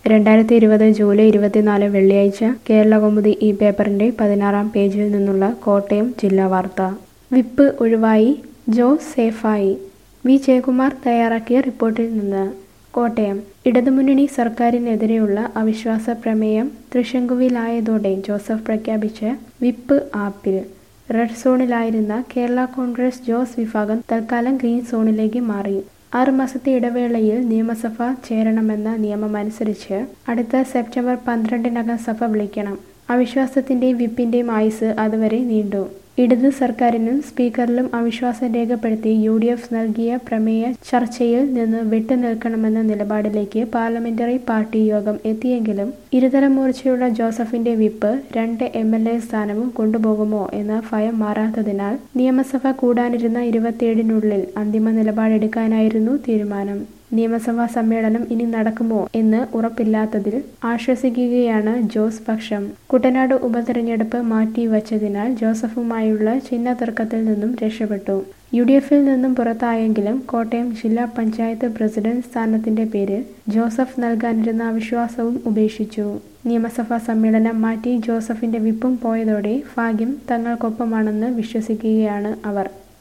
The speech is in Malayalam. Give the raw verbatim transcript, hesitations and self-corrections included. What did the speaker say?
രണ്ടായിരത്തി ഇരുപത് ജൂലൈ ഇരുപത്തിനാല് വെള്ളിയാഴ്ച കേരളകൗമുദി ഈ പേപ്പറിന്റെ പതിനാറാം പേജിൽ നിന്നുള്ള കോട്ടയം ജില്ലാ വാർത്ത. വിപ്പ് ഒഴിവായി, ജോസ് സേഫായി. വി ജയകുമാർ തയ്യാറാക്കിയ റിപ്പോർട്ടിൽ നിന്ന്. കോട്ടയം. ഇടതുമുന്നണി സർക്കാരിനെതിരെയുള്ള അവിശ്വാസ പ്രമേയം തൃശങ്കുവിലായതോടെ ജോസഫ് പ്രഖ്യാപിച്ച വിപ്പ് ആപ്പിൽ. റെഡ് സോണിലായിരുന്ന കേരള കോൺഗ്രസ് ജോസ് വിഭാഗം തൽക്കാലം ഗ്രീൻ സോണിലേക്ക് മാറി. ആറ് മാസത്തെ ഇടവേളയിൽ നിയമസഭ ചേരണമെന്ന നിയമമനുസരിച്ച് അടുത്ത സെപ്റ്റംബർ പന്ത്രണ്ടിനകം സഭ വിളിക്കണം. അവിശ്വാസത്തിന്റെയും വിപ്പിന്റെയും ആയുസ് അതുവരെ നീണ്ടു. ഇടത് സർക്കാരിനും സ്പീക്കറിലും അവിശ്വാസം രേഖപ്പെടുത്തി യു ഡി എഫ് നൽകിയ പ്രമേയ ചർച്ചയിൽ നിന്ന് വിട്ടുനിൽക്കണമെന്ന നിലപാടിലേക്ക് പാർലമെന്ററി പാർട്ടി യോഗം എത്തിയെങ്കിലും ഇരുതല മൂർച്ചയുള്ള ജോസഫിന്റെ വിപ്പ് രണ്ട് എം എൽ എ സ്ഥാനവും കൊണ്ടുപോകുമോ എന്ന ഭയം മാറാത്തതിനാൽ നിയമസഭ കൂടാനിരുന്ന ഇരുപത്തിയേഴിനുള്ളിൽ അന്തിമ നിലപാടെടുക്കാനായിരുന്നു തീരുമാനം. നിയമസഭാ സമ്മേളനം ഇനി നടക്കുമോ എന്ന് ഉറപ്പില്ലാത്തതിൽ ആശ്വസിക്കുകയാണ് ജോസ് പക്ഷം. കുട്ടനാട് ഉപതെരഞ്ഞെടുപ്പ് മാറ്റിവച്ചതിനാൽ ജോസഫുമായുള്ള ചിഹ്ന തർക്കത്തിൽ നിന്നും രക്ഷപ്പെട്ടു. യു ഡി എഫിൽ നിന്നും പുറത്തായെങ്കിലും കോട്ടയം ജില്ലാ പഞ്ചായത്ത് പ്രസിഡന്റ് സ്ഥാനത്തിന്റെ പേര് ജോസഫ് നൽകാനിരുന്ന അവിശ്വാസവും ഉപേക്ഷിച്ചു. നിയമസഭാ സമ്മേളനം മാറ്റി ജോസഫിന്റെ വിപ്പും പോയതോടെ ഭാഗ്യം തങ്ങൾക്കൊപ്പമാണെന്ന് വിശ്വസിക്കുകയാണ് അവർ.